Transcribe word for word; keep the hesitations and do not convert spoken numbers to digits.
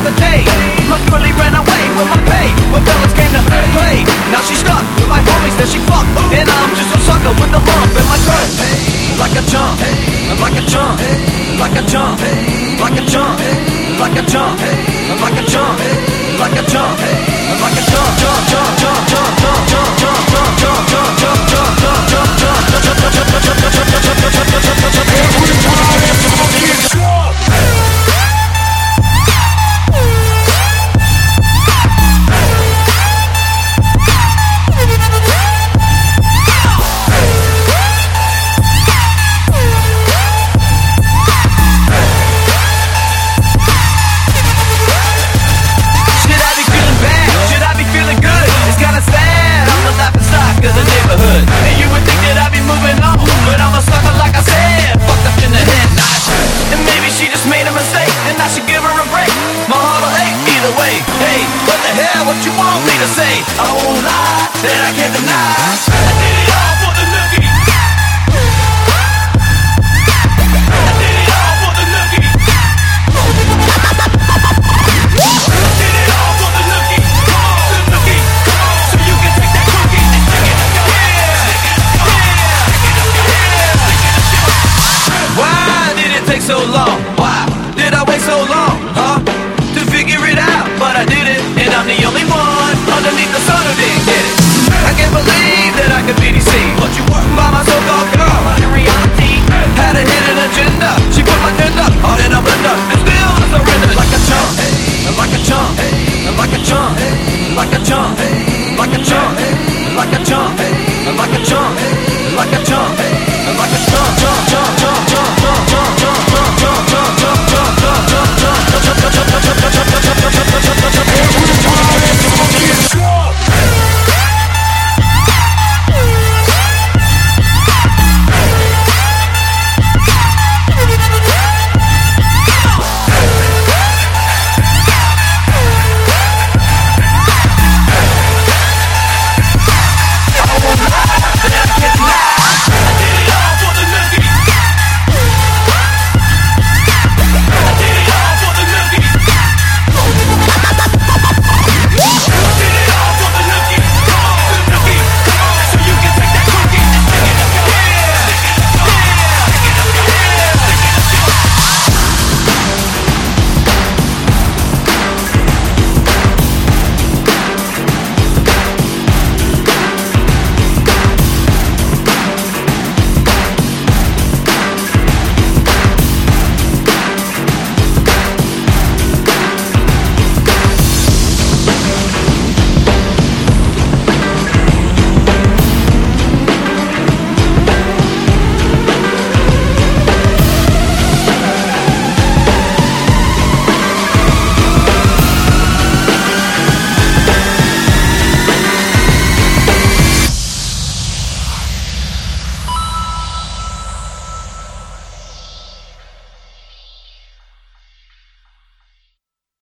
the day. Look really ran away with my pay, but fellas came to play. Now she's stuck with my homies that she fucked, and I'm just a sucker with a lump in my throat. Like a jump, like a jump, like a jump, like a jump, like a jump, like a jump, like a jump, like a jump, jump, jump, jump, jump, jump, jump, jump, jump, jump, jump, jump, jump, jump, what you want me to say? I won't lie that I can't deny.